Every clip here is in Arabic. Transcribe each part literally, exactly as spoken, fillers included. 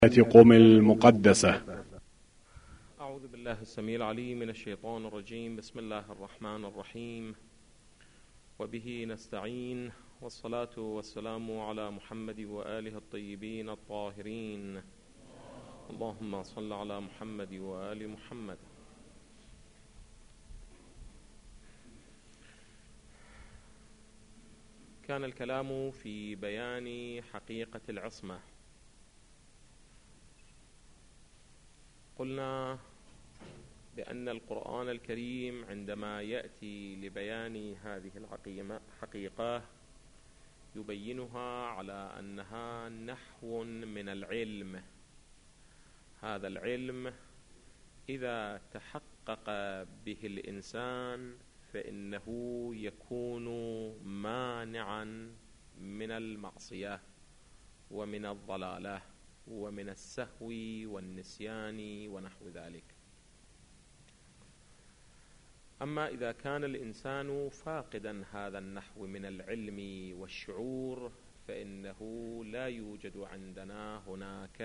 قم المقدسة. أعوذ بالله السميع العليم من الشيطان الرجيم. بسم الله الرحمن الرحيم، وبه نستعين، والصلاة والسلام على محمد وآله الطيبين الطاهرين. اللهم صل على محمد وآل محمد. كان الكلام في بيان حقيقة العصمة. قلنا بأن القرآن الكريم عندما يأتي لبيان هذه الحقيقة يبينها على أنها نحو من العلم. هذا العلم إذا تحقق به الإنسان فإنه يكون مانعا من المعصية ومن الضلالة ومن السهو والنسيان ونحو ذلك. أما إذا كان الإنسان فاقدا هذا النحو من العلم والشعور فإنه لا يوجد عندنا هناك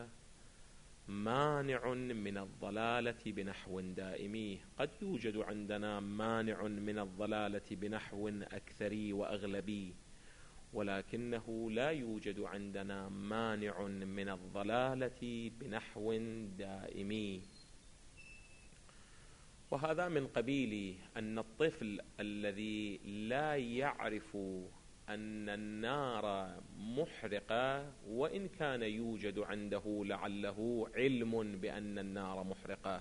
مانع من الضلالة بنحو دائمي. قد يوجد عندنا مانع من الضلالة بنحو أكثري وأغلبي، ولكنه لا يوجد عندنا مانع من الضلالة بنحو دائمي. وهذا من قبيل أن الطفل الذي لا يعرف أن النار محرقة، وإن كان يوجد عنده لعله علم بأن النار محرقة،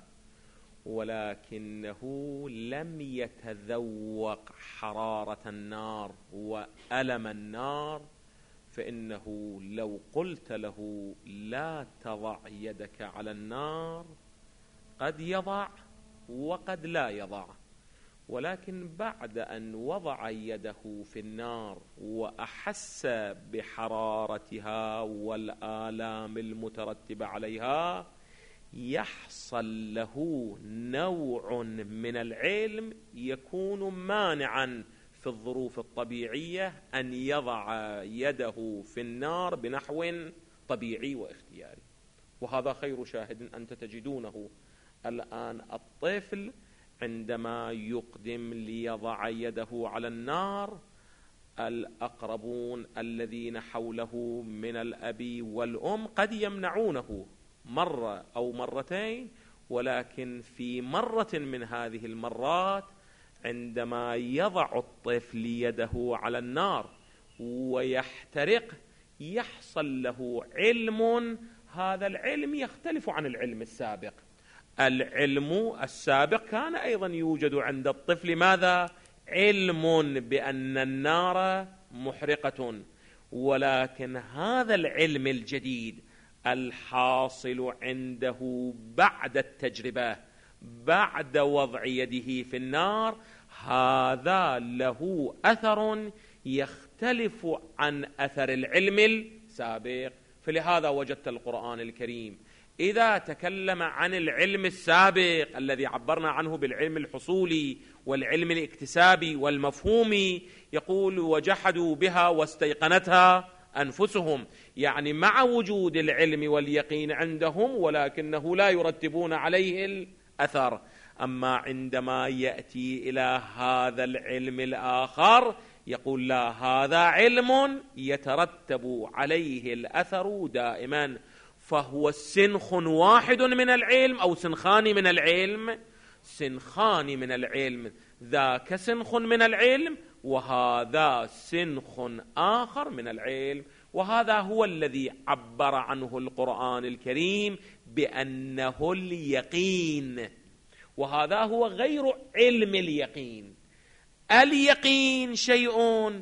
ولكنه لم يتذوق حرارة النار وألم النار، فإنه لو قلت له لا تضع يدك على النار قد يضع وقد لا يضع. ولكن بعد أن وضع يده في النار وأحس بحرارتها والآلام المترتبة عليها يحصل له نوع من العلم يكون مانعا في الظروف الطبيعية أن يضع يده في النار بنحو طبيعي واختياري. وهذا خير شاهد أنت تجدونه الآن. الطفل عندما يقدم ليضع يده على النار الأقربون الذين حوله من الأب والأم قد يمنعونه مرة أو مرتين، ولكن في مرة من هذه المرات عندما يضع الطفل يده على النار ويحترق يحصل له علم. هذا العلم يختلف عن العلم السابق. العلم السابق كان أيضا يوجد عند الطفل ماذا؟ علم بأن النار محرقة، ولكن هذا العلم الجديد الحاصل عنده بعد التجربة بعد وضع يده في النار هذا له أثر يختلف عن أثر العلم السابق. فلهذا وجدت القرآن الكريم إذا تكلم عن العلم السابق الذي عبرنا عنه بالعلم الحصولي والعلم الاكتسابي والمفهومي يقول وجحدوا بها واستيقنتها أنفسهم، يعني مع وجود العلم واليقين عندهم ولكنه لا يرتبون عليه الأثر. أما عندما يأتي إلى هذا العلم الآخر يقول لا، هذا علم يترتب عليه الأثر دائما. فهو سنخ واحد من العلم أو سنخان من العلم؟ سنخان من العلم. ذاك سنخ من العلم وهذا سنخ آخر من العلم. وهذا هو الذي عبر عنه القرآن الكريم بأنه اليقين، وهذا هو غير علم اليقين. اليقين شيء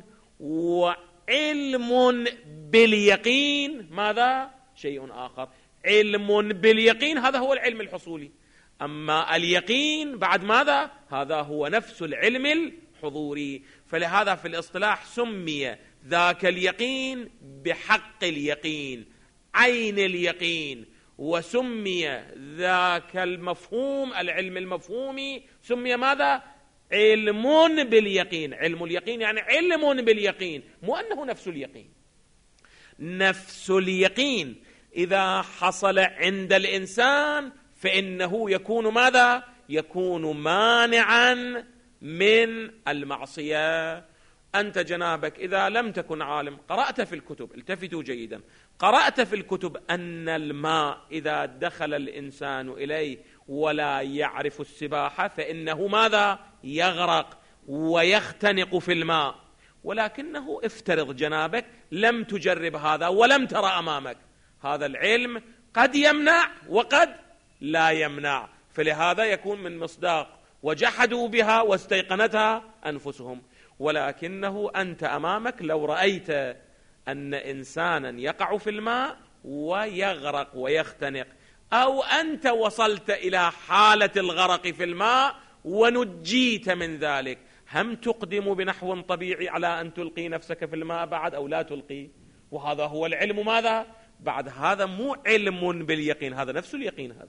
وعلم باليقين ماذا؟ شيء آخر. علم باليقين هذا هو العلم الحصولي، أما اليقين بعد ماذا؟ هذا هو نفس العلم الحضوري. فلهذا في الاصطلاح سمي ذاك اليقين بحق اليقين، عين اليقين، وسمي ذاك المفهوم العلم المفهومي سمي ماذا؟ علم باليقين. علم اليقين يعني علم باليقين، مو أنه نفس اليقين. نفس اليقين إذا حصل عند الإنسان فإنه يكون ماذا؟ يكون مانعا من المعصية. أنت جنابك إذا لم تكن عالم قرأت في الكتب، التفتوا جيدا، قرأت في الكتب أن الماء إذا دخل الإنسان إليه ولا يعرف السباحة فإنه ماذا؟ يغرق ويختنق في الماء. ولكنه افترض جنابك لم تجرب هذا ولم ترى أمامك، هذا العلم قد يمنع وقد لا يمنع، فلهذا يكون من مصداق وجحدوا بها واستيقنتها أنفسهم. ولكنه أنت أمامك لو رأيت أن إنسانا يقع في الماء ويغرق ويختنق، أو أنت وصلت إلى حالة الغرق في الماء ونجيت من ذلك، هم تقدم بنحو طبيعي على أن تلقي نفسك في الماء بعد أو لا تلقي؟ وهذا هو العلم ماذا؟ بعد هذا مو علم باليقين، هذا نفس اليقين، هذا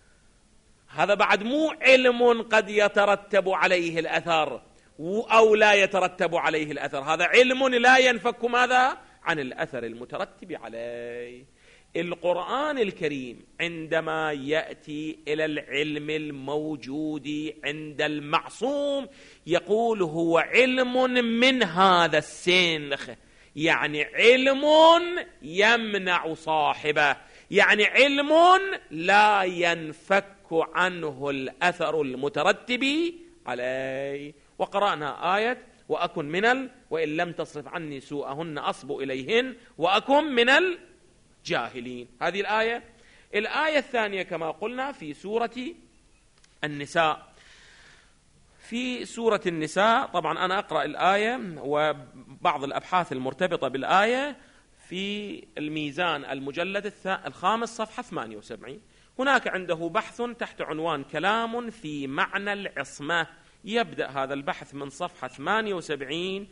هذا بعد مو علم قد يترتب عليه الأثر أو لا يترتب عليه الأثر، هذا علم لا ينفك ماذا؟ عن الأثر المترتب عليه. القرآن الكريم عندما يأتي إلى العلم الموجود عند المعصوم يقول هو علم من هذا السنخ، يعني علم يمنع صاحبه، يعني علم لا ينفك عنه الأثر المترتب عليه. وقرأنا آية وأكن من ال وإن لم تصرف عني سوءهن أصب إليهن وأكن من الجاهلين، هذه الآية. الآية الثانية كما قلنا في سورة النساء، في سورة النساء طبعا أنا أقرأ الآية وبعض الأبحاث المرتبطة بالآية في الميزان المجلد الخامس صفحة ثمانية وسبعين. هناك عنده بحث تحت عنوان كلام في معنى العصمة، يبدأ هذا البحث من صفحة ثمانية وسبعين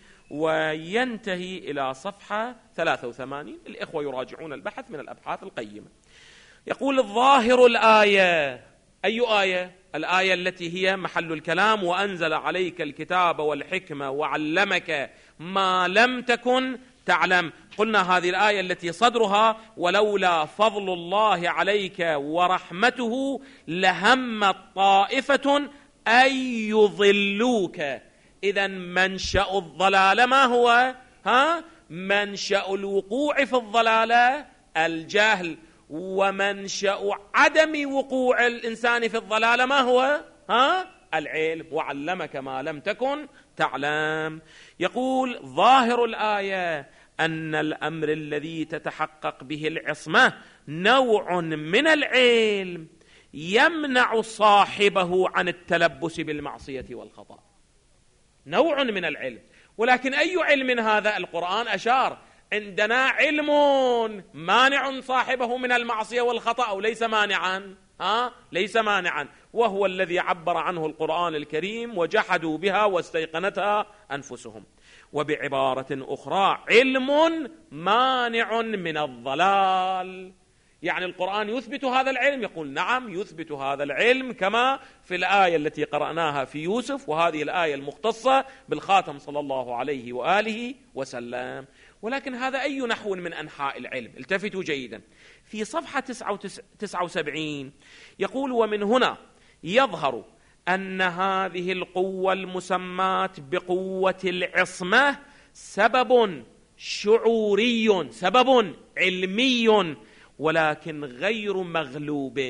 وينتهي إلى صفحة ثلاثة وثمانين. الإخوة يراجعون البحث من الأبحاث القيمة. يقول الظاهر الآية، أي آية؟ الآية التي هي محل الكلام، وأنزل عليك الكتاب والحكمة وعلمك ما لم تكن تعلم. قلنا هذه الآية التي صدرها ولولا فضل الله عليك ورحمته لهمت طائفة أن يضلوك. إذن منشأ الضلالة ما هو؟ ها؟ منشأ الوقوع في الضلالة الجهل، ومنشأ عدم وقوع الإنسان في الضلالة ما هو؟ ها؟ العلم. وعلمك ما لم تكن تعلم. يقول ظاهر الآية أن الأمر الذي تتحقق به العصمة نوع من العلم يمنع صاحبه عن التلبس بالمعصية والخطأ، نوع من العلم. ولكن أي علم هذا؟ القرآن أشار عندنا علم مانع صاحبه من المعصية والخطأ أو ليس مانعا؟ ها؟ ليس مانعا، وهو الذي عبر عنه القرآن الكريم وجحدوا بها واستيقنتها أنفسهم. وبعبارة أخرى علم مانع من الضلال، يعني القرآن يثبت هذا العلم؟ يقول نعم يثبت هذا العلم، كما في الآية التي قرأناها في يوسف، وهذه الآية المختصة بالخاتم صلى الله عليه وآله وسلم. ولكن هذا أي نحو من أنحاء العلم؟ التفتوا جيدا في صفحة تسعة وسبعين يقول ومن هنا يظهر أن هذه القوة المسماة بقوة العصمة سبب شعوري، سبب علمي، ولكن غير مغلوب،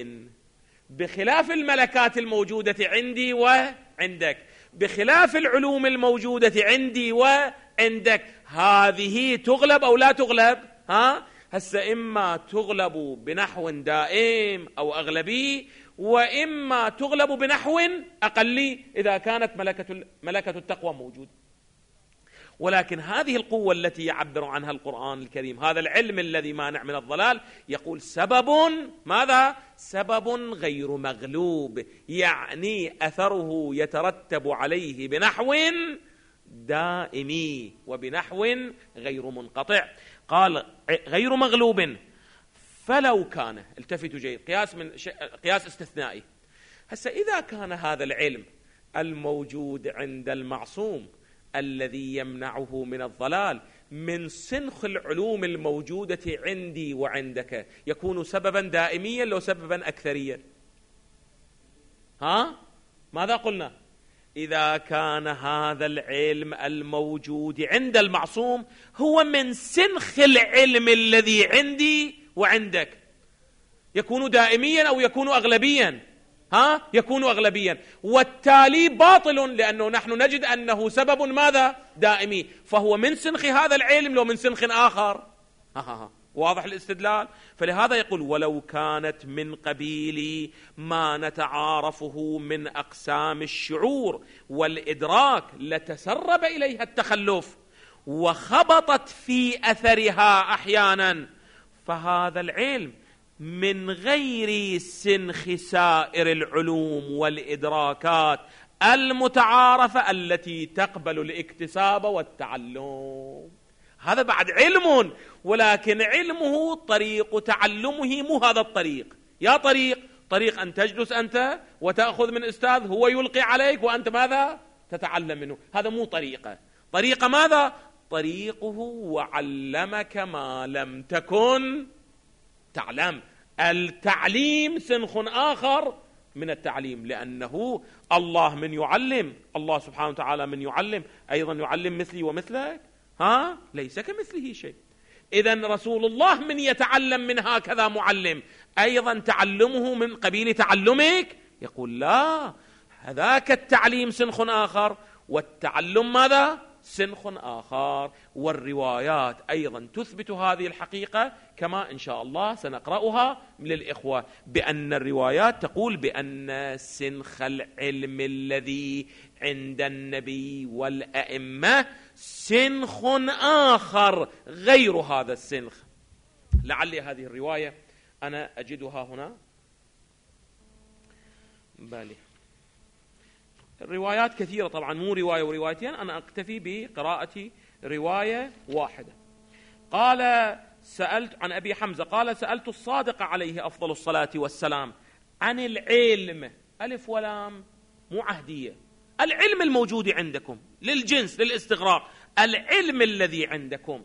بخلاف الملكات الموجودة عندي وعندك، بخلاف العلوم الموجودة عندي وعندك. هذه تغلب أو لا تغلب؟ ها؟ هسه إما تغلب بنحو دائم أو أغلبي، وإما تغلب بنحو أقلي إذا كانت ملكة ملكة التقوى موجودة. ولكن هذه القوة التي يعبر عنها القرآن الكريم، هذا العلم الذي مانع من الضلال، يقول سبب ماذا؟ سبب غير مغلوب، يعني أثره يترتب عليه بنحو دائمي وبنحو غير منقطع. قال غير مغلوب، فلو كان، التفتوا جيد، قياس من قياس استثنائي. هسه إذا كان هذا العلم الموجود عند المعصوم الذي يمنعه من الضلال من سنخ العلوم الموجودة عندي وعندك يكون سببا دائميا لو سببا أكثريا؟ ها؟ ماذا قلنا؟ إذا كان هذا العلم الموجود عند المعصوم هو من سنخ العلم الذي عندي وعندك يكون دائميا أو يكون أغلبيا؟ ها؟ يكون أغلبيا، والتالي باطل لأنه نحن نجد أنه سبب ماذا؟ دائمي، فهو من سنخ هذا العلم لو من سنخ آخر. ها ها ها. واضح الاستدلال؟ فلهذا يقول ولو كانت من قبيل ما نتعارفه من أقسام الشعور والإدراك لتسرب إليها التخلف وخبطت في أثرها أحيانا، فهذا العلم من غير سنخ سائر العلوم والإدراكات المتعارفة التي تقبل الاكتساب والتعلم. هذا بعد علم، ولكن علمه طريق تعلمه مو هذا الطريق. يا طريق طريق أن تجلس أنت وتأخذ من أستاذ هو يلقي عليك وأنت ماذا؟ تتعلم منه. هذا مو طريقة. طريقة ماذا؟ طريقه وعلمك ما لم تكن تعلم. التعليم سنخ آخر من التعليم، لأنه الله من يعلم، الله سبحانه وتعالى من يعلم أيضا يعلم مثلي ومثلك، ها؟ ليس كمثله شيء. إذن رسول الله من يتعلم من هكذا معلم أيضا تعلمه من قبيل تعلمك؟ يقول لا، هذاك التعليم سنخ آخر والتعلم ماذا؟ سنخ آخر. والروايات أيضا تثبت هذه الحقيقة كما إن شاء الله سنقرأها للإخوة، بأن الروايات تقول بأن سنخ العلم الذي عند النبي والأئمة سنخ آخر غير هذا السنخ. لعلي هذه الرواية أنا أجدها هنا بالي. الروايات كثيرة طبعا، مو رواية وروايتين، أنا أكتفي بقراءة رواية واحدة. قال سألت عن أبي حمزة قال سألت الصادق عليه أفضل الصلاة والسلام عن العلم، ألف ولام مو عهدية، العلم الموجود عندكم للجنس للاستغراق، العلم الذي عندكم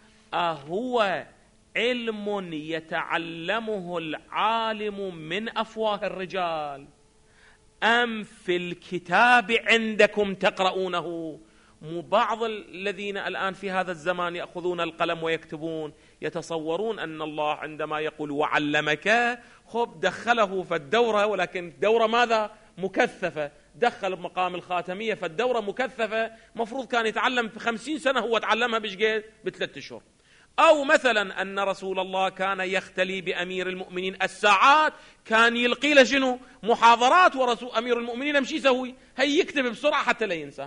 أهو علم يتعلمه العالم من أفواه الرجال أم في الكتاب عندكم تقرؤونه؟ مو بعض الذين الآن في هذا الزمان يأخذون القلم ويكتبون يتصورون أن الله عندما يقول وعلمك خب دخله في الدورة، ولكن دورة ماذا؟ مكثفة، دخل بمقام الخاتمية فالدورة مكثفة، مفروض كان يتعلم في خمسين سنة هو تعلمها بشقيت بثلاثة أشهر. أو مثلا أن رسول الله كان يختلي بأمير المؤمنين الساعات، كان يلقي له شنو؟ محاضرات، ورسول أمير المؤمنين مش يسوي؟ هي يكتب بسرعة حتى لا ينساه.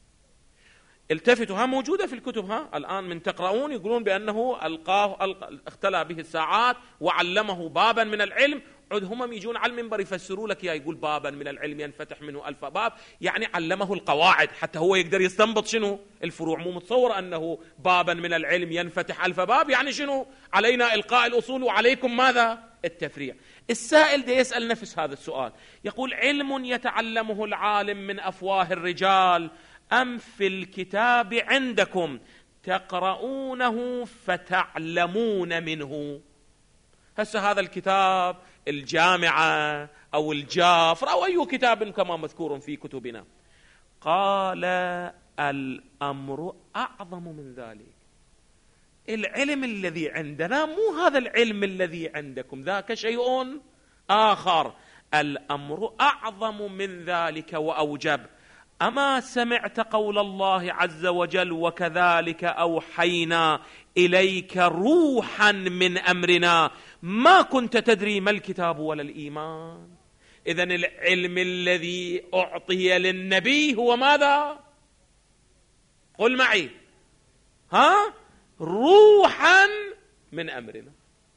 التفتوا، ها موجودة في الكتب، ها الآن من تقرؤون يقولون بأنه ألقاه اختلى به الساعات وعلمه بابا من العلم. عد هم يجون على المنبر يفسروا لك يا يقول بابا من العلم ينفتح منه ألف باب، يعني علمه القواعد حتى هو يقدر يستنبط شنو الفروع. مو متصور أنه بابا من العلم ينفتح ألف باب، يعني شنو؟ علينا إلقاء الأصول وعليكم ماذا؟ التفريع. السائل ده يسأل نفس هذا السؤال، يقول علم يتعلمه العالم من أفواه الرجال أم في الكتاب عندكم تقرؤونه فتعلمون منه؟ هسه هذا الكتاب الجامعة أو الجافر أو أي كتاب كما مذكور في كتبنا. قال الأمر أعظم من ذلك، العلم الذي عندنا مو هذا العلم الذي عندكم، ذاك شيء آخر. الأمر أعظم من ذلك وأوجب. أما سمعت قول الله عز وجل وكذلك أوحينا إليك روحا من أمرنا ما كنت تدري ما الكتاب ولا الإيمان؟ إذن العلم الذي أعطي للنبي هو ماذا؟ قل معي، ها؟ روحا من أمرنا.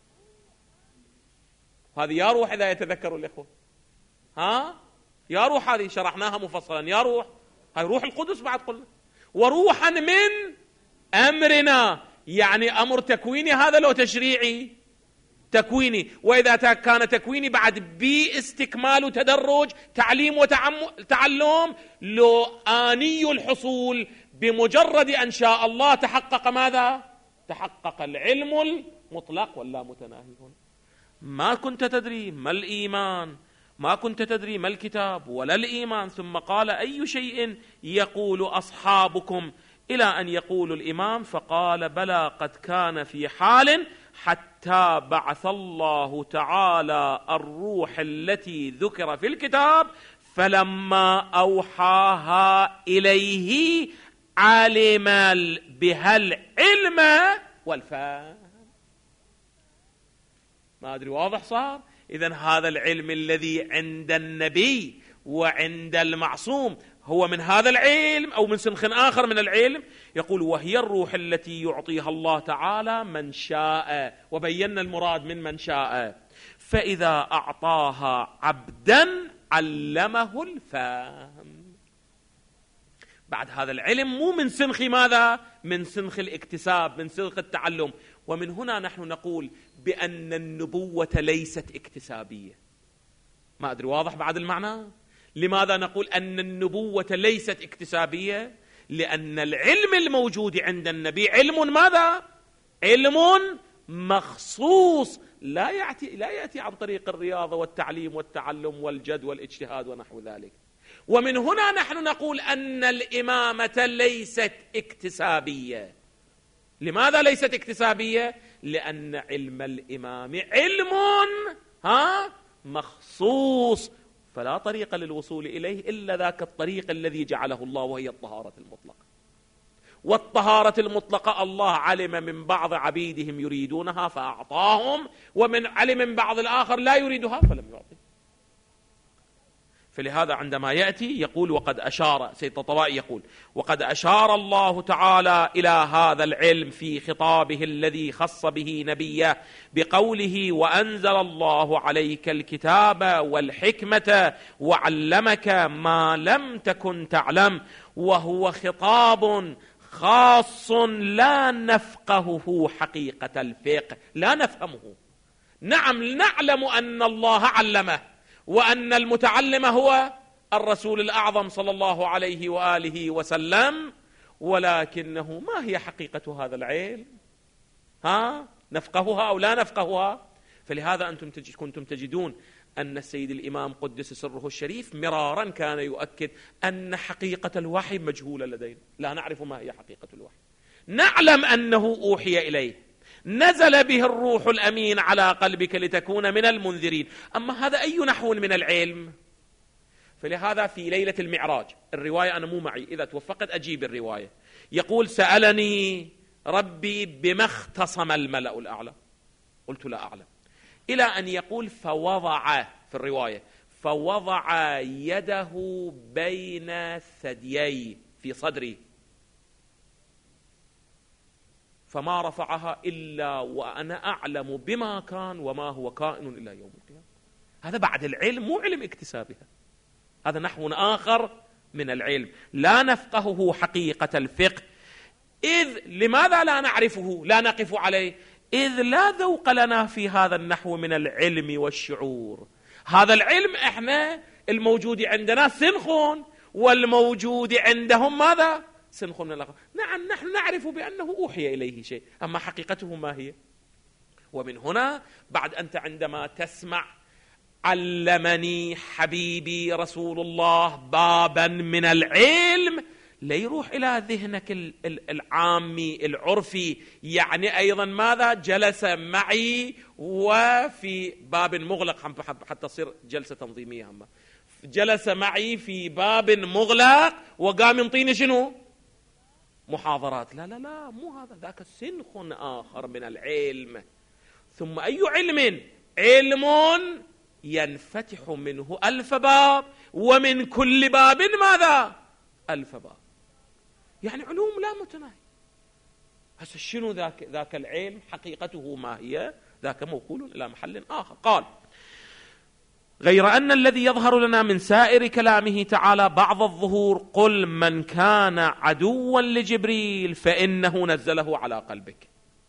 هذه يا روح إذا يتذكروا الإخوة، ها؟ يا روح هذه شرحناها مفصلا، يا روح هاي روح القدس بعد قلنا. وروحا من أمرنا يعني أمر تكويني هذا لو تشريعي؟ تكويني. وإذا كان تكويني بعد باستكمال وتدرج تعليم وتعلم لو آني الحصول بمجرد أن شاء الله تحقق ماذا؟ تحقق العلم المطلق واللا متناهي. ما كنت تدري ما الإيمان، ما كنت تدري ما الكتاب ولا الإيمان، ثم قال أي شيء يقول أصحابكم إلى أن يقول الإمام، فقال بلى قد كان في حال حتى بعث الله تعالى الروح التي ذكر في الكتاب، فلما أوحاها إليه علم بها العلم والفهم. ما أدري واضح صار؟ إذن هذا العلم الذي عند النبي وعند المعصوم هو من هذا العلم أو من سنخ آخر من العلم. يقول وهي الروح التي يعطيها الله تعالى من شاء، وبينا المراد من من شاء، فإذا أعطاها عبدا علمه الفهم. بعد هذا العلم مو من سنخ ماذا؟ من سنخ الاكتساب، من سنخ التعلم. ومن هنا نحن نقول بأن النبوة ليست اكتسابية. ما أدري واضح بعد المعنى؟ لماذا نقول أن النبوة ليست اكتسابية؟ لأن العلم الموجود عند النبي علم ماذا؟ علم مخصوص، لا يأتي, لا يأتي عن طريق الرياضة والتعليم والتعلم والجد والاجتهاد ونحو ذلك. ومن هنا نحن نقول أن الإمامة ليست اكتسابية. لماذا ليست اكتسابية؟ لأن علم الإمام علم ها مخصوص، فلا طريق للوصول إليه إلا ذاك الطريق الذي جعله الله، وهي الطهارة المطلقة. والطهارة المطلقة الله علم من بعض عبيدهم يريدونها فأعطاهم، ومن علم من بعض الآخر لا يريدها فلم يعطي. فلهذا عندما يأتي يقول وقد أشار سيد الطبائي يقول وقد أشار الله تعالى إلى هذا العلم في خطابه الذي خص به نبيه بقوله وأنزل الله عليك الكتاب والحكمة وعلمك ما لم تكن تعلم، وهو خطاب خاص لا نفقهه حقيقة الفقه، لا نفهمه. نعم نعلم أن الله علمه، وأن المتعلم هو الرسول الأعظم صلى الله عليه وآله وسلم، ولكنه ما هي حقيقة هذا العلم؟ ها نفقهها أو لا نفقهها؟ فلهذا أنتم تجد كنتم تجدون أن السيد الإمام قدس سره الشريف مرارا كان يؤكد أن حقيقة الوحي مجهولة لدينا، لا نعرف ما هي حقيقة الوحي. نعلم أنه أوحي إليه، نزل به الروح الأمين على قلبك لتكون من المنذرين، أما هذا أي نحو من العلم؟ فلهذا في ليلة المعراج، الرواية أنا مو معي، إذا توفقت أجيب الرواية، يقول سألني ربي بما اختصم الملأ الأعلى، قلت لا أعلم، إلى أن يقول فوضع في الرواية فوضع يده بين ثديي في صدري فما رفعها إلا وأنا أعلم بما كان وما هو كائن إلى يوم القيامة. هذا بعد العلم، مو علم اكتسابها، هذا نحو آخر من العلم لا نفقهه حقيقة الفقه. إذ لماذا لا نعرفه لا نقف عليه؟ إذ لا ذوق لنا في هذا النحو من العلم والشعور. هذا العلم إحنا الموجود عندنا سنخ، والموجود عندهم ماذا؟ سنخ من الآخر. نعم نحن نعرف بأنه أوحي إليه شيء، أما حقيقته ما هي؟ ومن هنا بعد أنت عندما تسمع علمني حبيبي رسول الله بابا من العلم، لا يروح إلى ذهنك العامي العرفي، يعني أيضا ماذا؟ جلس معي وفي باب مغلق حتى تصير جلسة تنظيمية، هم جلس معي في باب مغلق وقام ينطيني شنو؟ محاضرات. لا لا لا مو هذا، ذاك سنخ آخر من العلم. ثم أي علم؟ علم ينفتح منه ألف باب، ومن كل باب ماذا؟ ألف باب، يعني علوم لا متناهي. هسه شنو ذاك ذاك العلم؟ حقيقته ما هي؟ ذاك موكول إلى محل آخر. قال غير أن الذي يظهر لنا من سائر كلامه تعالى بعض الظهور، قل من كان عدوا لجبريل فإنه نزله على قلبك،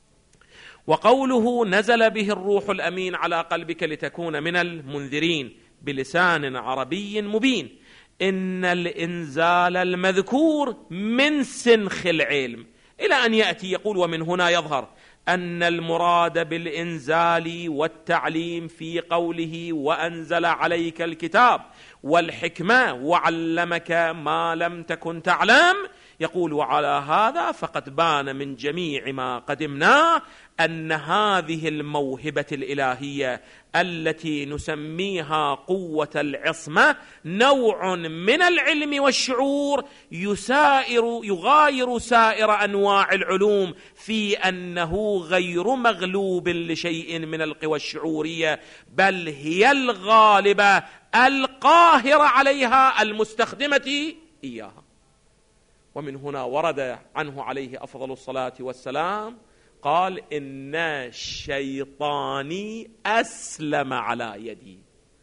وقوله نزل به الروح الأمين على قلبك لتكون من المنذرين بلسان عربي مبين، إن الإنزال المذكور من سنخ العلم، إلى أن يأتي يقول: ومن هنا يظهر أن المراد بالإنزال والتعليم في قوله وأنزل عليك الكتاب والحكمة وعلمك ما لم تكن تعلم. يقول: وعلى هذا فقد بان من جميع ما قدمناه أن هذه الموهبة الإلهية التي نسميها قوة العصمة نوع من العلم والشعور يسائر يغاير سائر أنواع العلوم في أنه غير مغلوب لشيء من القوى الشعورية، بل هي الغالبة القاهرة عليها المستخدمة إياها. ومن هنا ورد عنه عليه أفضل الصلاة والسلام قال: إن الشيطان أسلم على يدي.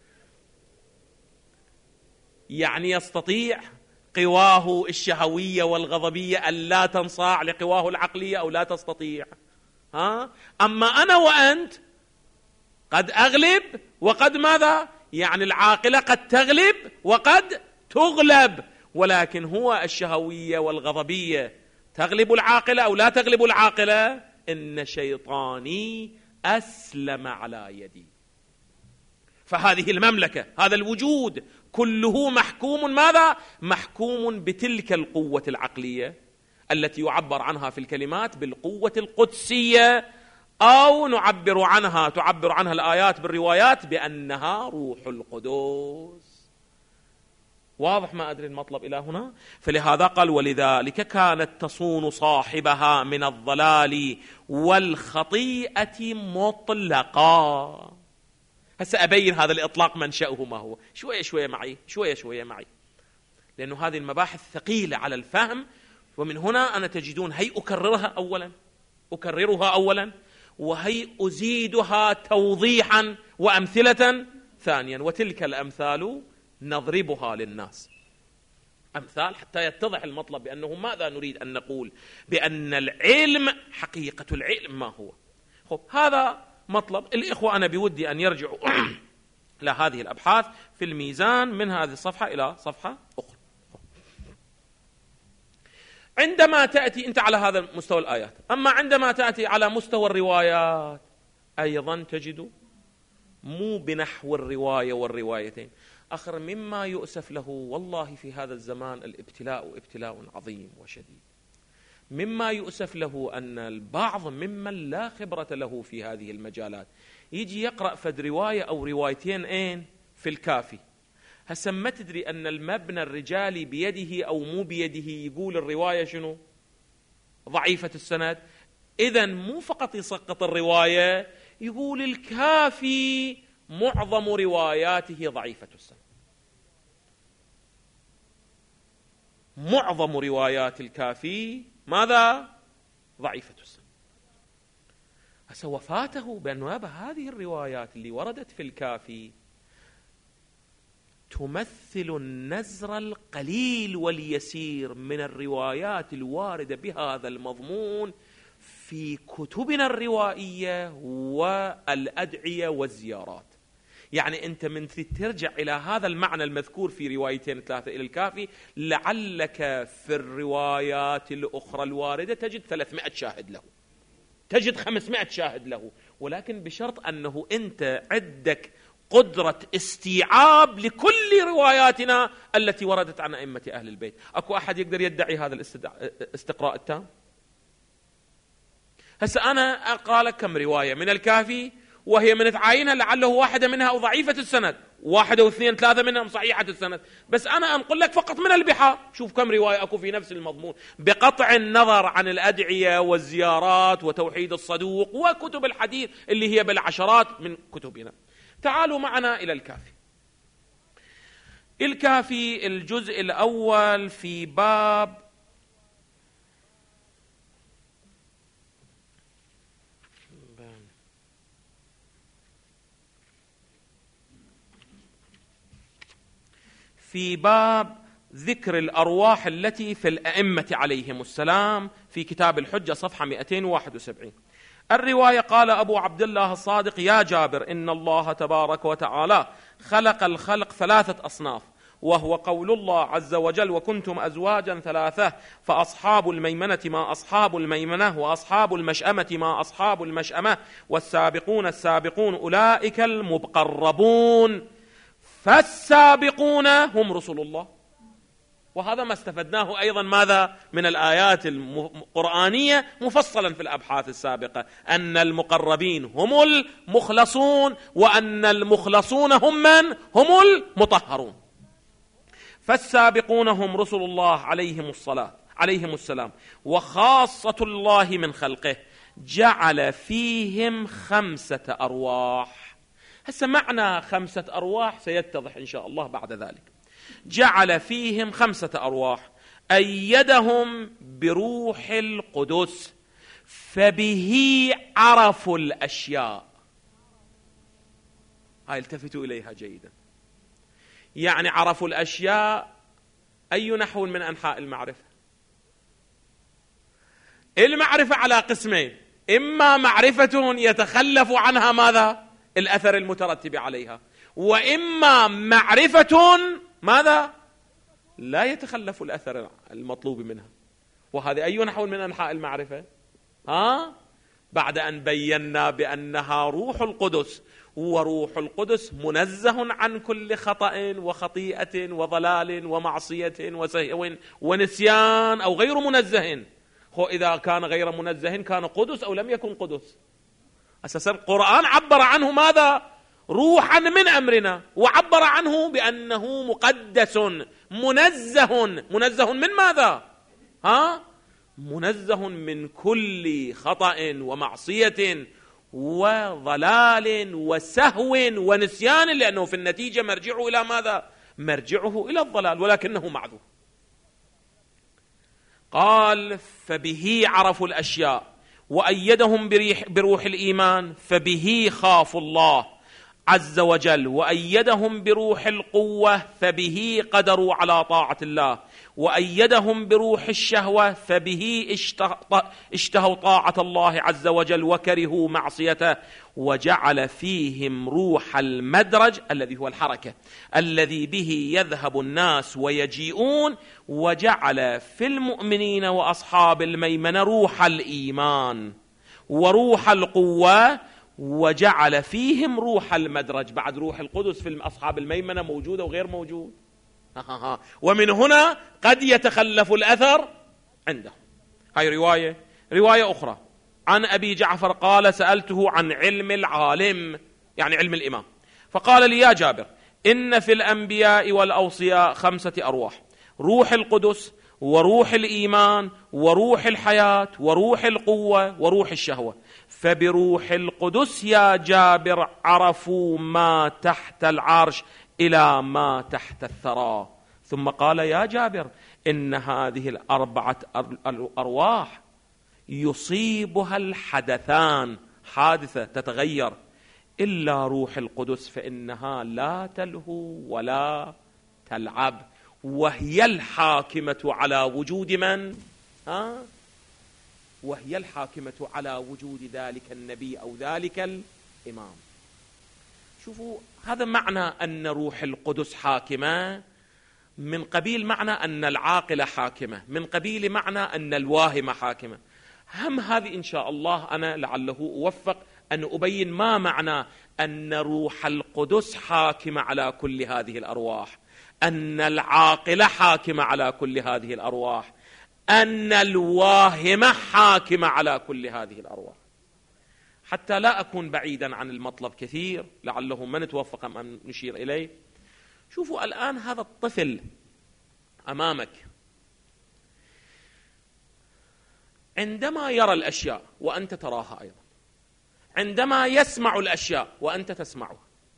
يعني يستطيع قواه الشهوية والغضبية أن لا تنصاع لقواه العقلية أو لا تستطيع. ها؟ أما أنا وأنت قد أغلب وقد ماذا؟ يعني العاقلة قد تغلب وقد تغلب، ولكن هو الشهوية والغضبية تغلب العاقلة أو لا تغلب العاقلة. إن شيطاني أسلم على يدي. فهذه المملكة، هذا الوجود كله محكوم ماذا؟ محكوم بتلك القوة العقلية التي يعبر عنها في الكلمات بالقوة القدسية، أو نعبر عنها تعبر عنها الآيات بالروايات بأنها روح القدس. واضح ما أدري المطلب إلى هنا؟ فلهذا قال: ولذلك كانت تصون صاحبها من الضلال والخطيئة مطلقا. هسه أبين هذا الإطلاق منشأه ما هو، شوية شوية معي شوية شوية معي، لأنه هذه المباحث ثقيلة على الفهم. ومن هنا أنا تجدون هي أكررها أولا أكررها أولا وهي أزيدها توضيحا وأمثلة ثانيا، وتلك الأمثال نضربها للناس، أمثال حتى يتضح المطلب بأنه ماذا نريد أن نقول، بأن العلم حقيقة العلم ما هو. خب هذا مطلب الإخوة. أنا بودي أن يرجعوا لهذه الأبحاث في الميزان من هذه الصفحة إلى صفحة أخرى. عندما تأتي أنت على هذا مستوى الآيات، أما عندما تأتي على مستوى الروايات أيضا تجد مو بنحو الرواية والروايتين. آخر مما يؤسف له والله في هذا الزمان الابتلاء ابتلاء عظيم وشديد. مما يؤسف له أن البعض ممن لا خبرة له في هذه المجالات يجي يقرأ فد رواية أو روايتين أين في الكافي، هسه ما تدري أن المبنى الرجالي بيده أو مو بيده، يقول الرواية شنو؟ ضعيفة السند. إذن مو فقط يسقط الرواية، يقول الكافي معظم رواياته ضعيفة السند، معظم روايات الكافي ماذا؟ ضعيفة السند. هسه وفاته بأن هذه الروايات اللي وردت في الكافي تمثل النزر القليل واليسير من الروايات الواردة بهذا المضمون في كتبنا الروائية والأدعية والزيارات. يعني أنت من ترجع إلى هذا المعنى المذكور في روايتين ثلاثة إلى الكافي، لعلك في الروايات الأخرى الواردة تجد ثلاثمائة شاهد له، تجد خمسمائة شاهد له، ولكن بشرط أنه أنت عندك قدرة استيعاب لكل رواياتنا التي وردت عن أئمة أهل البيت. أكو أحد يقدر يدعي هذا الاستقراء التام؟ هسه أنا أقرأ لك كم رواية من الكافي وهي من تعاينها لعله واحدة منها ضعيفة السند، واحدة واثنين ثلاثة منهم صحيحة السند، بس أنا أنقل لك فقط من البحار. شوف كم رواية أكو في نفس المضمون، بقطع النظر عن الأدعية والزيارات وتوحيد الصدوق وكتب الحديث اللي هي بالعشرات من كتبنا. تعالوا معنا إلى الكافي. الكافي الجزء الأول في باب في باب ذكر الأرواح التي في الأئمة عليهم السلام في كتاب الحجة صفحة مئتين وواحد وسبعين. الرواية: قال أبو عبد الله الصادق: يا جابر، إن الله تبارك وتعالى خلق الخلق ثلاثة أصناف، وهو قول الله عز وجل: وكنتم أزواجا ثلاثة فأصحاب الميمنة ما أصحاب الميمنة وأصحاب المشأمة ما أصحاب المشأمة والسابقون السابقون أولئك المقربون. فالسابقون هم رسل الله. وهذا ما استفدناه أيضا ماذا من الآيات القرآنية مفصلا في الأبحاث السابقة، أن المقربين هم المخلصون، وأن المخلصون هم من؟ هم المطهرون. فالسابقون هم رسل الله عليهم الصلاة عليهم السلام، وخاصة الله من خلقه جعل فيهم خمسة أرواح. هسه معنى خمسة أرواح سيتضح إن شاء الله بعد ذلك. جعل فيهم خمسة أرواح، أيدهم بروح القدس فبه عرفوا الأشياء. هاي التفتوا إليها جيدا. يعني عرفوا الأشياء أي نحو من أنحاء المعرفة؟ المعرفة على قسمين: إما معرفة يتخلف عنها ماذا؟ الأثر المترتب عليها، وإما معرفة ماذا؟ لا يتخلف الأثر المطلوب منها. وهذه أي نحو من أنحاء المعرفة؟ ها؟ بعد أن بينا بأنها روح القدس، وروح القدس منزه عن كل خطأ وخطيئة وضلال ومعصية وسهو ونسيان أو غير منزه. هو إذا كان غير منزه كان قدس أو لم يكن قدس؟ أساسا القرآن عبر عنه ماذا؟ روحا من أمرنا، وعبر عنه بأنه مقدس منزه. منزه من ماذا؟ ها؟ منزه من كل خطأ ومعصية وضلال وسهو ونسيان، لأنه في النتيجة مرجعه إلى ماذا؟ مرجعه إلى الضلال، ولكنه معذور. قال: فبه عرفوا الأشياء، وأيدهم بروح الإيمان، فبه خافوا الله عز وجل، وأيدهم بروح القوة، فبه قدروا على طاعة الله، وأيدهم بروح الشهوة، فبه اشتهوا طاعة الله عز وجل وكرهوا معصيته، وجعل فيهم روح المدرج الذي هو الحركة الذي به يذهب الناس ويجيئون، وجعل في المؤمنين وأصحاب الميمنة روح الإيمان وروح القوة، وجعل فيهم روح المدرج. بعد روح القدس في أصحاب الميمنة موجودة وغير موجود. ومن هنا قد يتخلف الأثر عندهم. هاي رواية رواية أخرى عن أبي جعفر قال: سألته عن علم العالم، يعني علم الإمام، فقال لي: يا جابر، إن في الأنبياء والأوصياء خمسة أرواح: روح القدس وروح الإيمان وروح الحياة وروح القوة وروح الشهوة. فبروح القدس يا جابر عرفوا ما تحت العرش إلى ما تحت الثرى. ثم قال: يا جابر، إن هذه الأربعة الأرواح يصيبها الحدثان، حادثة تتغير، إلا روح القدس فإنها لا تلهو ولا تلعب، وهي الحاكمة على وجود من؟ ها؟ وهي الحاكمة على وجود ذلك النبي أو ذلك الإمام. شوفوا، هذا معنى أن روح القدس حاكمة من قبيل معنى أن العاقلة حاكمة، من قبيل معنى أن الواهمة حاكمة. هم هذه إن شاء الله أنا لعله أوفق أن أبين ما معنى أن روح القدس حاكمة على كل هذه الأرواح، أن العاقلة حاكمة على كل هذه الأرواح، أن الواهمة حاكمة على كل هذه الأرواح، حتى لا أكون بعيدا عن المطلب كثير، لعله ما نتوفق أن نشير إليه. شوفوا الآن هذا الطفل أمامك عندما يرى الأشياء وأنت تراها أيضا، عندما يسمع الأشياء وأنت تسمعها،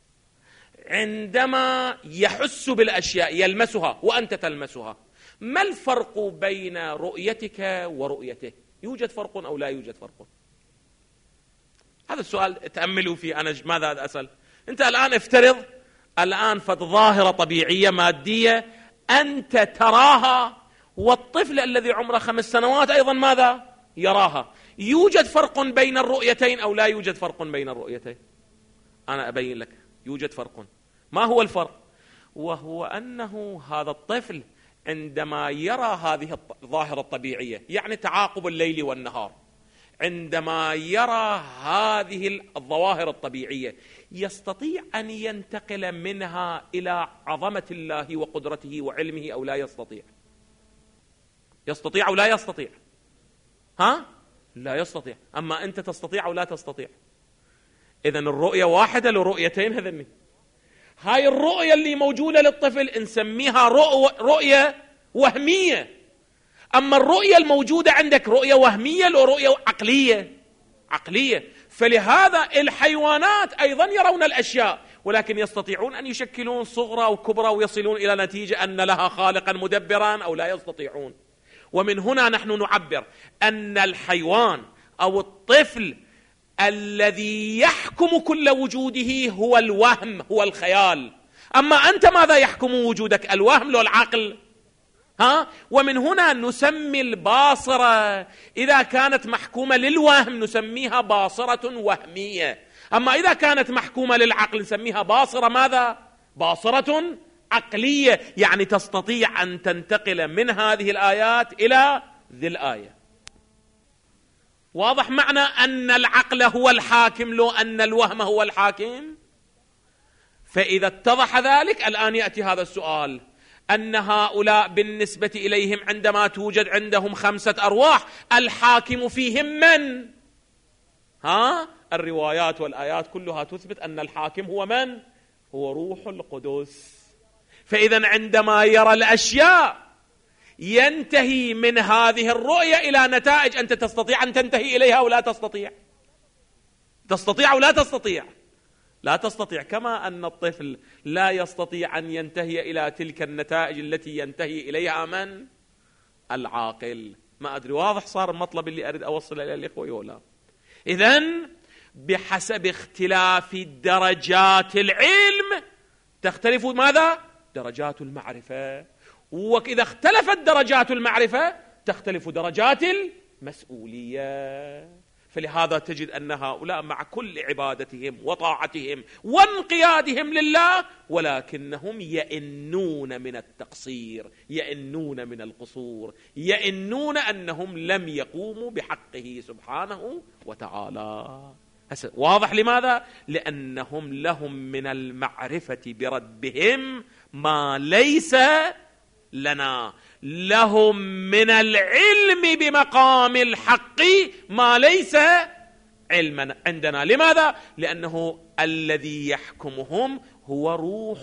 عندما يحس بالأشياء يلمسها وأنت تلمسها، ما الفرق بين رؤيتك ورؤيته؟ يوجد فرق أو لا يوجد فرق؟ هذا السؤال تأملوا فيه. أنا ماذا أسأل؟ أنت الآن افترض الآن فد ظاهرة طبيعية مادية أنت تراها، والطفل الذي عمره خمس سنوات أيضا ماذا يراها. يوجد فرق بين الرؤيتين أو لا يوجد فرق بين الرؤيتين؟ أنا أبين لك، يوجد فرق. ما هو الفرق؟ وهو أنه هذا الطفل عندما يرى هذه الظاهرة الطبيعية، يعني تعاقب الليل والنهار، عندما يرى هذه الظواهر الطبيعية يستطيع أن ينتقل منها إلى عظمة الله وقدرته وعلمه أو لا يستطيع؟ يستطيع أو لا يستطيع؟ ها؟ لا يستطيع. أما أنت تستطيع أو لا تستطيع؟ إذن الرؤية واحدة لرؤيتين هذني. هاي الرؤية اللي موجودة للطفل نسميها رؤية وهمية. أما الرؤية الموجودة عندك رؤية وهمية لو رؤية عقلية عقلية. فلهذا الحيوانات أيضا يرون الأشياء، ولكن يستطيعون أن يشكلون صغرى وكبرى ويصلون إلى نتيجة أن لها خالقا مدبرا أو لا يستطيعون. ومن هنا نحن نعبر أن الحيوان أو الطفل الذي يحكم كل وجوده هو الوهم، هو الخيال. أما أنت ماذا يحكم وجودك، الوهم لو العقل؟ ها؟ ومن هنا نسمي الباصرة إذا كانت محكومة للوهم نسميها باصرة وهمية. أما إذا كانت محكومة للعقل نسميها باصرة ماذا؟ باصرة عقلية، يعني تستطيع أن تنتقل من هذه الآيات إلى ذي الآية. واضح معنى أن العقل هو الحاكم لو أن الوهم هو الحاكم؟ فإذا اتضح ذلك الآن يأتي هذا السؤال، أن هؤلاء بالنسبة إليهم عندما توجد عندهم خمسة أرواح الحاكم فيهم من؟ ها؟ الروايات والآيات كلها تثبت أن الحاكم هو من؟ هو روح القدس. فإذا عندما يرى الأشياء ينتهي من هذه الرؤية إلى نتائج أنت تستطيع أن تنتهي إليها أو لا تستطيع؟ تستطيع أو لا تستطيع؟ لا تستطيع. كما أن الطفل لا يستطيع أن ينتهي إلى تلك النتائج التي ينتهي إليها من؟ العاقل. ما أدري واضح صار المطلب اللي أريد أوصل إلى الإخوة ولا؟ إذن بحسب اختلاف درجات العلم تختلف ماذا؟ درجات المعرفة. وإذا اختلفت درجات المعرفة تختلف درجات المسؤولية. فلهذا تجد أن هؤلاء مع كل عبادتهم وطاعتهم وانقيادهم لله ولكنهم يئنون من التقصير، يئنون من القصور، يئنون أنهم لم يقوموا بحقه سبحانه وتعالى. واضح لماذا؟ لأنهم لهم من المعرفة بربهم ما ليس لنا، لهم من العلم بمقام الحق ما ليس علما عندنا. لماذا؟ لأنه الذي يحكمهم هو روح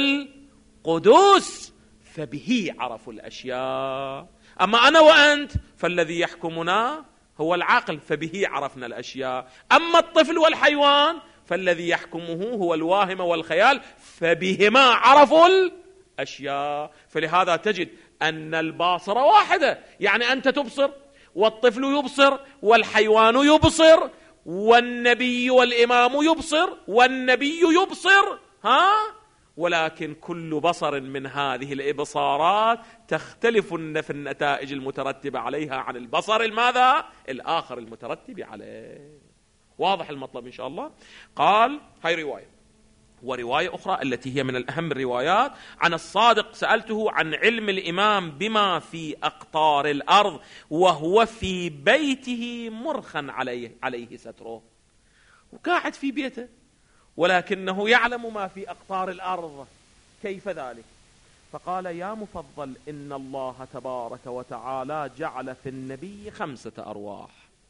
القدس فبه عرفوا الأشياء. أما أنا وأنت فالذي يحكمنا هو العقل فبه عرفنا الأشياء. أما الطفل والحيوان فالذي يحكمه هو الواهم والخيال فبهما عرفوا الأشياء. فلهذا تجد أن الباصرة واحدة، يعني أنت تبصر والطفل يبصر والحيوان يبصر والنبي والإمام يبصر والنبي يبصر، ها؟ ولكن كل بصر من هذه الإبصارات تختلف في النتائج المترتبة عليها عن البصر الماذا؟ الآخر المترتب عليه. واضح المطلب إن شاء الله؟ قال هاي رواية. ورواية أخرى التي هي من الأهم الروايات عن الصادق، سألته عن علم الإمام بما في أقطار الأرض وهو في بيته مرخا عليه, عليه ستره، وقاعد في بيته ولكنه يعلم ما في أقطار الأرض. كيف ذلك؟ فقال يا مفضل إن الله تبارك وتعالى جعل في النبي خمسة أرواح.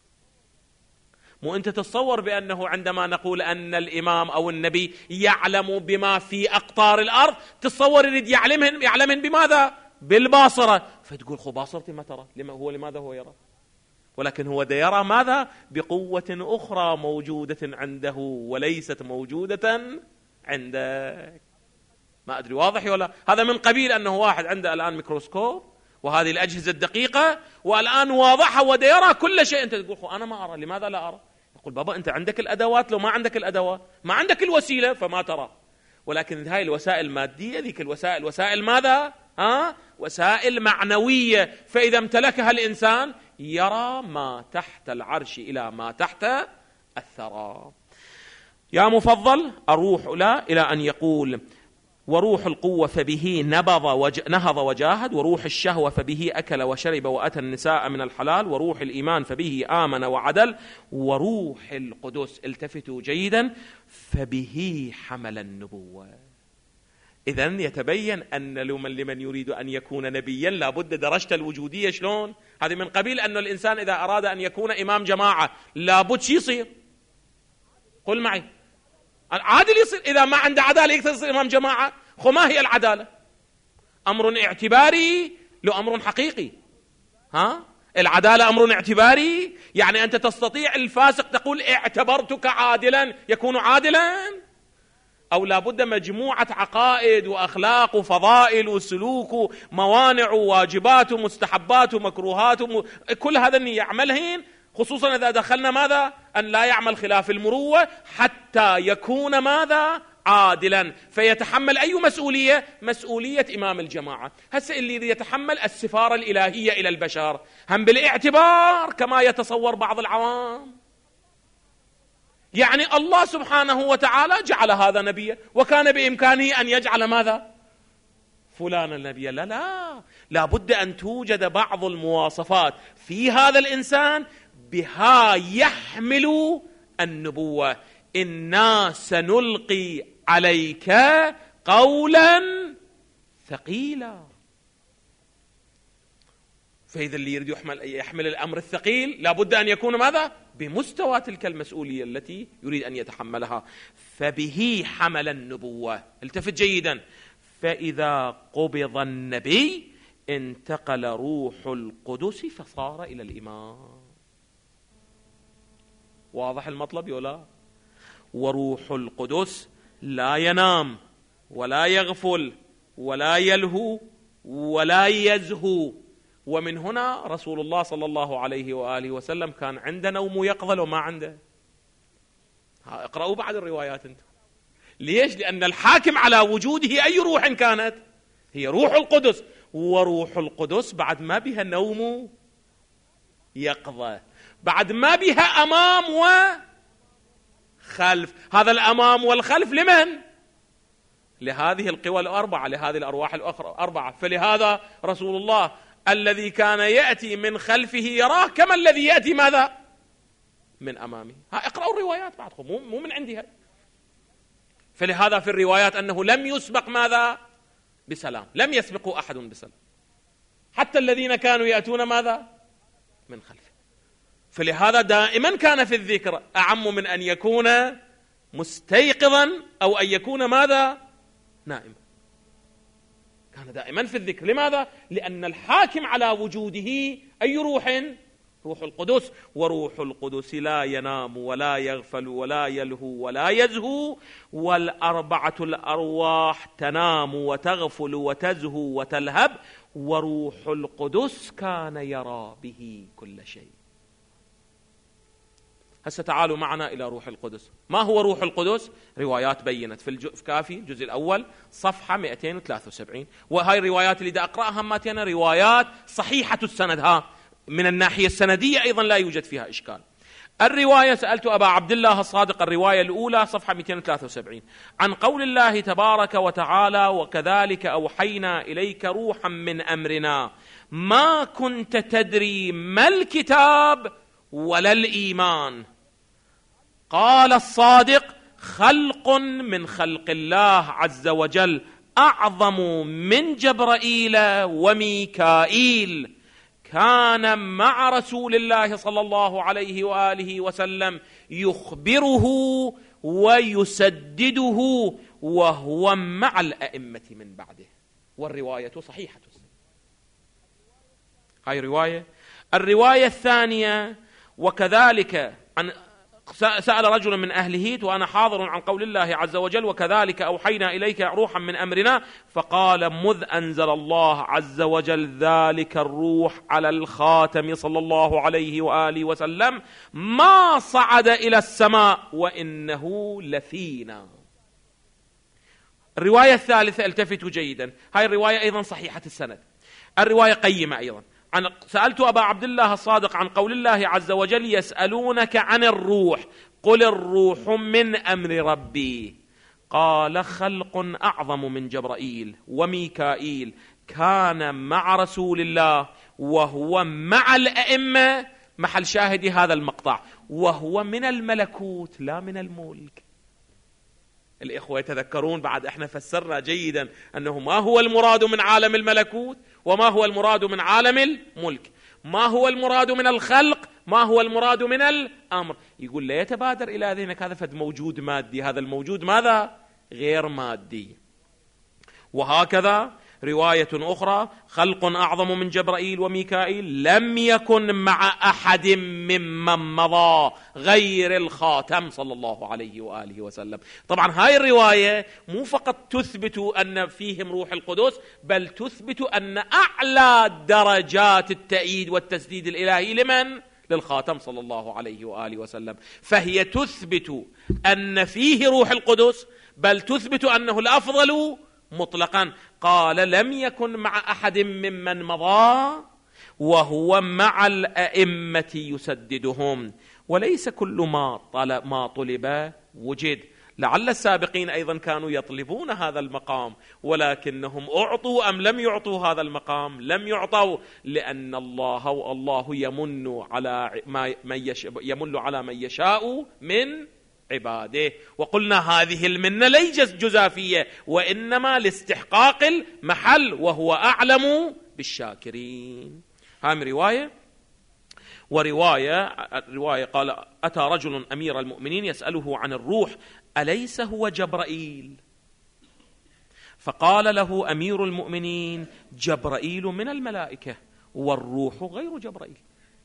مو أنت تتصور بأنه عندما نقول أن الإمام أو النبي يعلم بما في أقطار الأرض تتصور يريد يعلمهن يعلمهن بماذا؟ بالباصرة. فتقول خو باصرتي ما ترى، لما هو لماذا هو يرى؟ ولكن هو دا يرى ماذا؟ بقوة أخرى موجودة عنده وليست موجودة عندك. ما أدري واضح ولا؟ هذا من قبيل أنه واحد عنده الآن ميكروسكوب وهذه الأجهزة الدقيقة والآن واضحة ودا يرى كل شيء. أنت تقول خو أنا ما أرى، لماذا لا أرى؟ يقول بابا أنت عندك الأدوات، لو ما عندك الأدوات ما عندك الوسيلة فما ترى. ولكن هاي الوسائل المادية، ذيك الوسائل وسائل ماذا؟ ها؟ وسائل معنوية. فإذا امتلكها الإنسان يرى ما تحت العرش إلى ما تحت الثرى. يا مفضل أروح لا إلى أن يقول وروح القوة فبه نبض وج... نهض وجاهد، وروح الشهوة فبه أكل وشرب وأتى النساء من الحلال، وروح الإيمان فبه آمن وعدل، وروح القدس، التفتوا جيدا، فبه حمل النبوة. إذن يتبين أن لمن يريد أن يكون نبيا لابد درجة الوجودية. شلون؟ هذه من قبيل أن الإنسان إذا أراد أن يكون إمام جماعة لابد شي يصير؟ قل معي، العادل يصير. إذا ما عنده عدالة يقدر يصير إمام جماعة؟ خو ما هي العدالة؟ أمر اعتباري لو أمر حقيقي. ها؟ العدالة أمر اعتباري، يعني أنت تستطيع الفاسق تقول اعتبرتك عادلا يكون عادلا؟ أو لابد مجموعة عقائد وأخلاق وفضائل وسلوك وموانع وواجبات ومستحبات ومكروهات وم... كل هذا أن يعملهن، خصوصا إذا دخلنا ماذا؟ أن لا يعمل خلاف المروة حتى يكون ماذا؟ عادلا، فيتحمل أي مسؤولية؟ مسؤولية إمام الجماعة. هسه اللي يتحمل السفارة الإلهية إلى البشر هم بالاعتبار كما يتصور بعض العوام. يعني الله سبحانه وتعالى جعل هذا نبيا، وكان بإمكانه أن يجعل ماذا؟ فلانا نبيا. لا لا، لابد أن توجد بعض المواصفات في هذا الإنسان بها يحمل النبوة. إنا سنلقي عليك قولا ثقيلا. فإذا اللي يريد يحمل, يحمل الأمر الثقيل لابد أن يكون ماذا؟ بمستوى تلك المسؤولية التي يريد أن يتحملها. فبه حمل النبوة. التفت جيدا. فإذا قبض النبي انتقل روح القدس فصار إلى الإمام. واضح المطلب يولا؟ وروح القدس لا ينام ولا يغفل ولا يلهو ولا يزهو. ومن هنا رسول الله صلى الله عليه وآله وسلم كان عنده نوم يقظة وما عنده. اقرأوا بعد الروايات انتم. ليش؟ لأن الحاكم على وجوده أي روح كانت؟ هي روح القدس. وروح القدس بعد ما بها نوم يقظة، بعد ما بها أمام وخلف. هذا الأمام والخلف لمن؟ لهذه القوى الأربعة، لهذه الأرواح الأربعة. فلهذا رسول الله الذي كان يأتي من خلفه يراه كما الذي يأتي ماذا؟ من أمامه. ها اقرأوا الروايات بعضكم، مو, مو من عندها. فلهذا في الروايات أنه لم يسبق ماذا؟ بسلام، لم يسبقوا أحد بسلام، حتى الذين كانوا يأتون ماذا؟ من خلفه. فلهذا دائما كان في الذكر أعم من أن يكون مستيقظا أو أن يكون ماذا؟ نائما. كان دائما في الذكر. لماذا؟ لأن الحاكم على وجوده أي روح؟ روح القدس. وروح القدس لا ينام ولا يغفل ولا يلهو ولا يزهو، والأربعة الأرواح تنام وتغفل وتزهو وتلهب، وروح القدس كان يرى به كل شيء. هسه تعالوا معنا إلى روح القدس. ما هو روح القدس؟ روايات بينت في, الج... في كافي الجزء الأول صفحة مئتين وثلاثة وسبعين. وهاي الروايات اللي دا أقرأها ماتينا روايات صحيحة السند. ها من الناحية السندية أيضا لا يوجد فيها إشكال. الرواية سألت أبا عبد الله الصادق، الرواية الأولى صفحة مئتين وثلاثة وسبعين، عن قول الله تبارك وتعالى: وكذلك أوحينا إليك روحا من أمرنا ما كنت تدري ما الكتاب ولا الإيمان. قال الصادق: خلق من خلق الله عز وجل أعظم من جبرائيل وميكائيل، كان مع رسول الله صلى الله عليه وآله وسلم يخبره ويسدده وهو مع الأئمة من بعده. والرواية صحيحة. هاي رواية. الرواية الثانية: وكذلك عن سأل رجل من أهل هيت وأنا حاضر عن قول الله عز وجل: وكذلك أوحينا إليك روحا من أمرنا، فقال: مذ أنزل الله عز وجل ذلك الروح على الخاتم صلى الله عليه وآله وسلم ما صعد إلى السماء وإنه لفينا. الرواية الثالثة، التفتوا جيدا، هاي الرواية أيضا صحيحة السند، الرواية قيمة أيضا. عن سألت أبا عبد الله الصادق عن قول الله عز وجل: يسألونك عن الروح قل الروح من أمر ربي. قال خلق أعظم من جبرائيل وميكائيل كان مع رسول الله وهو مع الأئمة، محل شاهد هذا المقطع، وهو من الملكوت لا من الملك. الإخوة يتذكرون بعد احنا فسرنا جيدا أنه ما هو المراد من عالم الملكوت وما هو المراد من عالم الملك، ما هو المراد من الخلق، ما هو المراد من الأمر. يقول لا يتبادر إلى ذهنك هذا فد موجود مادي، هذا الموجود ماذا؟ غير مادي. وهكذا رواية أخرى خلق أعظم من جبرائيل وميكائيل لم يكن مع أحد ممن مضى غير الخاتم صلى الله عليه وآله وسلم. طبعا هاي الرواية مو فقط تثبت أن فيهم روح القدس، بل تثبت أن أعلى درجات التأييد والتسديد الإلهي لمن؟ للخاتم صلى الله عليه وآله وسلم. فهي تثبت أن فيه روح القدس، بل تثبت أنه الأفضل مطلقا. قال لم يكن مع أحد ممن مضى وهو مع الأئمة يسددهم، وليس كل ما طلب, ما طلب وجد. لعل السابقين أيضا كانوا يطلبون هذا المقام، ولكنهم أعطوا أم لم يعطوا هذا المقام؟ لم يعطوا، لأن الله والله يمن على ما يمن على من يشاء من عباده. وقلنا هذه المنة ليست جزافية، وإنما لاستحقاق المحل، وهو أعلم بالشاكرين. هذه رواية. ورواية رواية قال أتى رجل أمير المؤمنين يسأله عن الروح أليس هو جبرائيل؟ فقال له أمير المؤمنين جبرائيل من الملائكة والروح غير جبرائيل.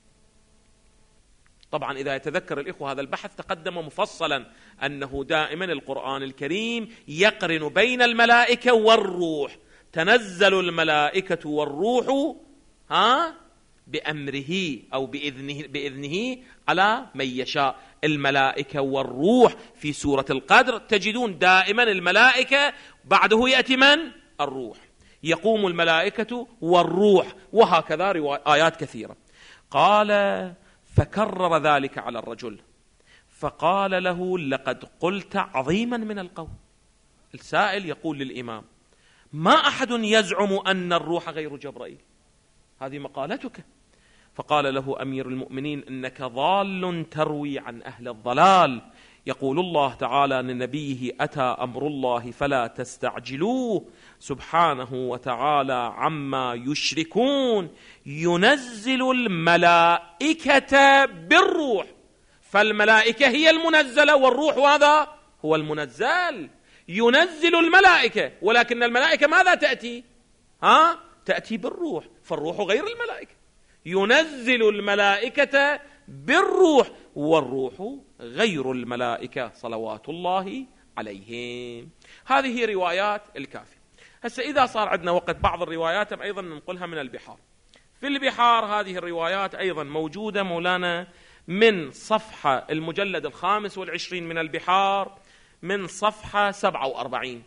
طبعا إذا يتذكر الإخوة هذا البحث تقدم مفصلا أنه دائما القرآن الكريم يقرن بين الملائكة والروح. تنزل الملائكة والروح ها بأمره أو بإذنه, بإذنه على من يشاء. الملائكة والروح في سورة القدر تجدون دائما الملائكة بعده يأتي من؟ الروح. يقوم الملائكة والروح، وهكذا آيات كثيرة. قال فكرر ذلك على الرجل فقال له لقد قلت عظيما من القول. السائل يقول للإمام ما أحد يزعم أن الروح غير جبرائيل، هذه مقالتك. فقال له أمير المؤمنين إنك ضال تروي عن أهل الضلال. يقول الله تعالى لنبيه أتى أمر الله فلا تستعجلوه سبحانه وتعالى عما يشركون ينزل الملائكة بالروح. فالملائكة هي المنزلة والروح هذا هو المنزل. ينزل الملائكة، ولكن الملائكة ماذا تأتي؟ ها؟ تأتي بالروح، فالروح غير الملائكة. ينزل الملائكة بالروح والروح غير الملائكة صلوات الله عليهم. هذه روايات الكافي. هسه إذا صار عندنا وقت بعض الروايات أيضا ننقلها من البحار. في البحار هذه الروايات أيضا موجودة مولانا من صفحة المجلد الخامس والعشرين من البحار من صفحة سبعة وأربعين.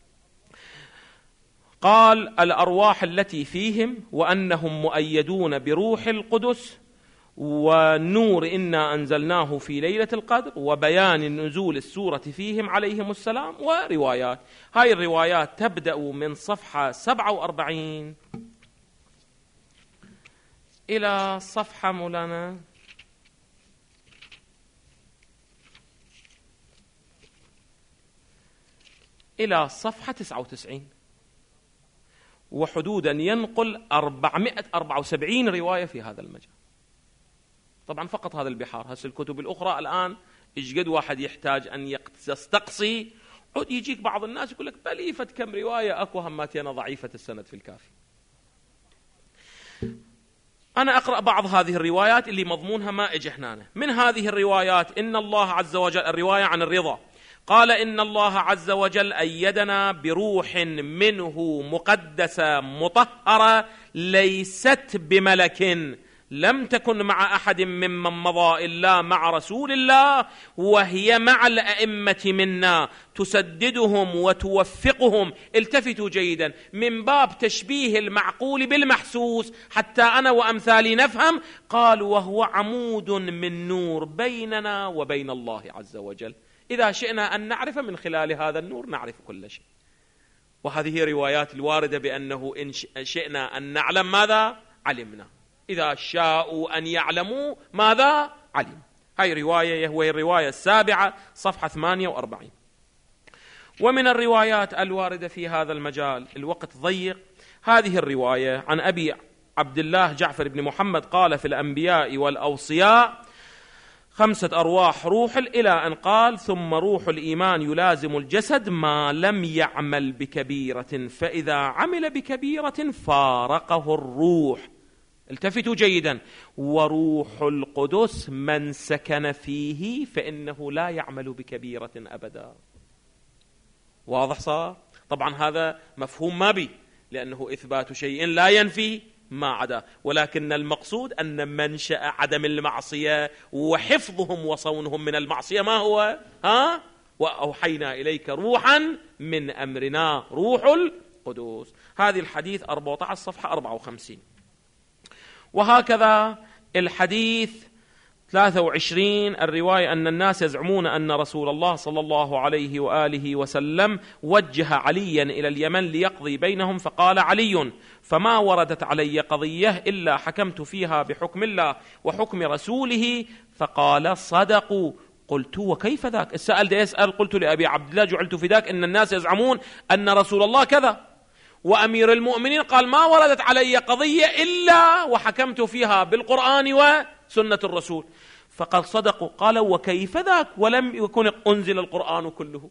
قال الأرواح التي فيهم وأنهم مؤيدون بروح القدس والنور إنا أنزلناه في ليلة القدر وبيان نزول السورة فيهم عليهم السلام وروايات. هاي الروايات تبدأ من صفحة سبعة وأربعين إلى صفحة مولانا إلى صفحة تسعة وتسعين، وحدودا ينقل أربعمائة وأربعة وسبعين رواية في هذا المجال. طبعا فقط هذا البحار. هسه الكتب الأخرى الآن إيش قد واحد يحتاج أن يستقصي، عود يجيك بعض الناس يقول لك بليفة كم رواية أكو هماتينا ضعيفة السند في الكافي. أنا أقرأ بعض هذه الروايات اللي مضمونها ما إجي هنا. من هذه الروايات إن الله عز وجل، الرواية عن الرضا، قال إن الله عز وجل أيدنا بروح منه مقدسة مطهرة ليست بملك لم تكن مع أحد ممن مضى إلا مع رسول الله، وهي مع الأئمة منا تسددهم وتوفقهم. التفتوا جيدا من باب تشبيه المعقول بالمحسوس حتى أنا وأمثالي نفهم. قال وهو عمود من نور بيننا وبين الله عز وجل. إذا شئنا أن نعرف من خلال هذا النور نعرف كل شيء. وهذه روايات الواردة بأنه إن شئنا أن نعلم ماذا علمنا، إذا شاءوا أن يعلموا ماذا علم. هاي رواية هو الرواية السابعة صفحة ثمانية وأربعين. ومن الروايات الواردة في هذا المجال، الوقت ضيق، هذه الرواية عن أبي عبد الله جعفر بن محمد قال في الأنبياء والأوصياء خمسة أرواح روح، إلى أن قال ثم روح الإيمان يلازم الجسد ما لم يعمل بكبيرة، فإذا عمل بكبيرة فارقه الروح. التفتوا جيدا، وروح القدس من سكن فيه فإنه لا يعمل بكبيرة أبدا. واضح صار؟ طبعا هذا مفهوم ما بي، لأنه إثبات شيء لا ينفي ما عدا، ولكن المقصود أن منشأ عدم المعصية وحفظهم وصونهم من المعصية ما هو؟ ها؟ وأوحينا إليك روحا من أمرنا، روح القدس. هذه الحديث أربعة عشر صفحة أربعة وخمسين. وهكذا الحديث ثلاثة وعشرين، الرواية أن الناس يزعمون أن رسول الله صلى الله عليه وآله وسلم وجه عليا إلى اليمن ليقضي بينهم، فقال علي: فما وردت علي قضية إلا حكمت فيها بحكم الله وحكم رسوله. فقال: صدقوا. قلت: وكيف ذاك؟ السائل ده يسأل، قلت لأبي عبد الله جعلت في ذاك أن الناس يزعمون أن رسول الله كذا، وأمير المؤمنين قال: ما وردت علي قضية إلا وحكمت فيها بالقرآن وسنة الرسول. فقال: صدقوا. قال: وكيف ذاك ولم يكن أنزل القرآن كله؟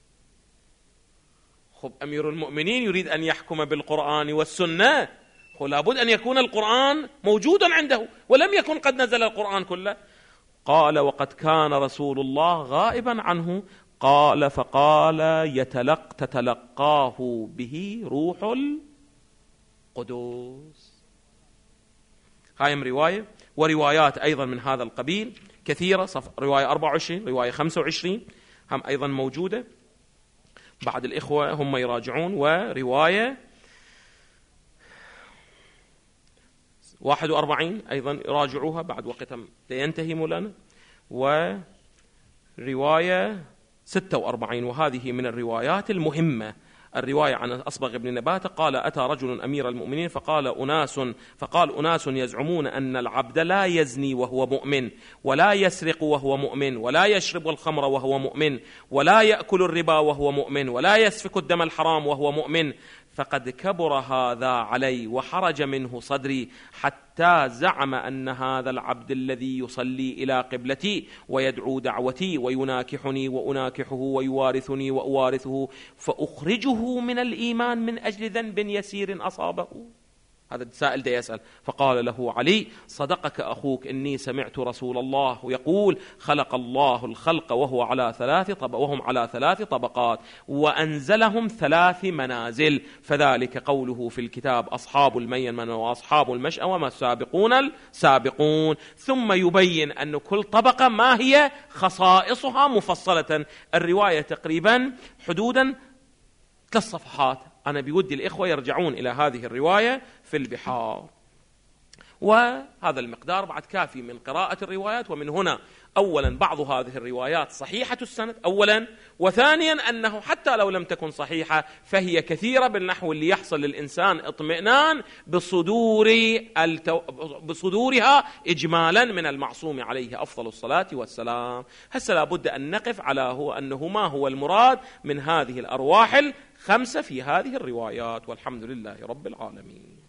خب أمير المؤمنين يريد أن يحكم بالقرآن والسنة، لابد أن يكون القرآن موجودا عنده، ولم يكن قد نزل القرآن كله. قال: وقد كان رسول الله غائبا عنه. قال: فقال: يتلق تتلقاه به روح القدس. هاي رواية، وروايات أيضا من هذا القبيل كثيرة، صف رواية أربعة وعشرين، رواية خمسة وعشرين هم أيضا موجودة، بعد الإخوة هم يراجعون. ورواية واحد وأربعين أيضا يراجعوها بعد وقت ينتهي مولانا. ورواية ستة وأربعين، وهذه من الروايات المهمة، الرواية عن أصبغ بن نباتة قال: أتى رجل أمير المؤمنين فقال أناس فقال أناس يزعمون أن العبد لا يزني وهو مؤمن، ولا يسرق وهو مؤمن، ولا يشرب الخمر وهو مؤمن، ولا يأكل الربا وهو مؤمن، ولا يسفك الدم الحرام وهو مؤمن، فقد كبر هذا علي وحرج منه صدري، حتى زعم أن هذا العبد الذي يصلي إلى قبلتي ويدعو دعوتي ويناكحني وأناكحه ويوارثني وأوارثه فأخرجه من الإيمان من أجل ذنب يسير أصابه. هذا السائل ده يسأل، فقال له علي: صدقك أخوك، إني سمعت رسول الله يقول: خلق الله الخلق وهو على ثلاث طب وهم على ثلاث طبقات، وأنزلهم ثلاث منازل، فذلك قوله في الكتاب: أصحاب الميمنة وأصحاب المشأمة السابقون السابقون. ثم يبين أن كل طبقة ما هي خصائصها مفصلة. الرواية تقريبا حدودا ثلاث صفحات. أنا بودي الإخوة يرجعون إلى هذه الرواية في البحار، وهذا المقدار بعد كافي من قراءة الروايات. ومن هنا أولا بعض هذه الروايات صحيحة السند أولا، وثانيا أنه حتى لو لم تكن صحيحة فهي كثيرة بالنحو اللي يحصل للإنسان اطمئنان بصدور التو... بصدورها إجمالا من المعصوم عليه أفضل الصلاة والسلام. هسه لابد أن نقف على هو أنه ما هو المراد من هذه الأرواح الخمسة في هذه الروايات، والحمد لله رب العالمين.